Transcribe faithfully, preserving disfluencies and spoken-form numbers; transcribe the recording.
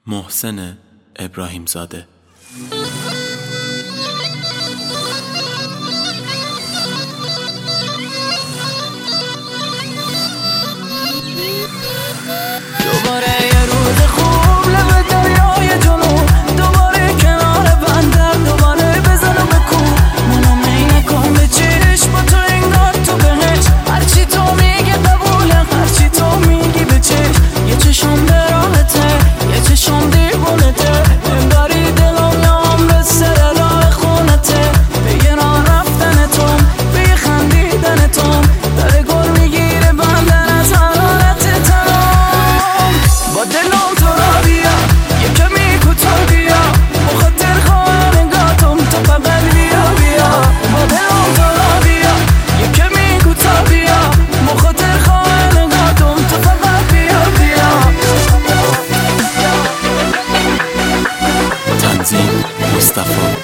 محسن ابراهیم زاده. دوباره یه روز خوب لب دریای جنوب، دوباره کنار بندر، دوباره بزن و بکوب. منو می نکن به چشم، با تو انگار تو بهش. هرچی تو میگی قبوله، هرچی تو میگی به چشم. یه چشم به راحته، یه چشم دیوونته، انگاری دلم نام به سر راه خونته. به یه راه رفتن تو، به یه خندیدن تو، داره گل میگیره بندر از حرارت تنم. با دلم تو را بیا، یه کمی کوتاه بیا، بخاطر خواهم انگاتم تو فقط بیا بیا. با دلم تو را بیا، یه کمی کوتاه بیا، بخاطر خواهم انگاتم تو فقط بیا بیا. تنظیم مصطفی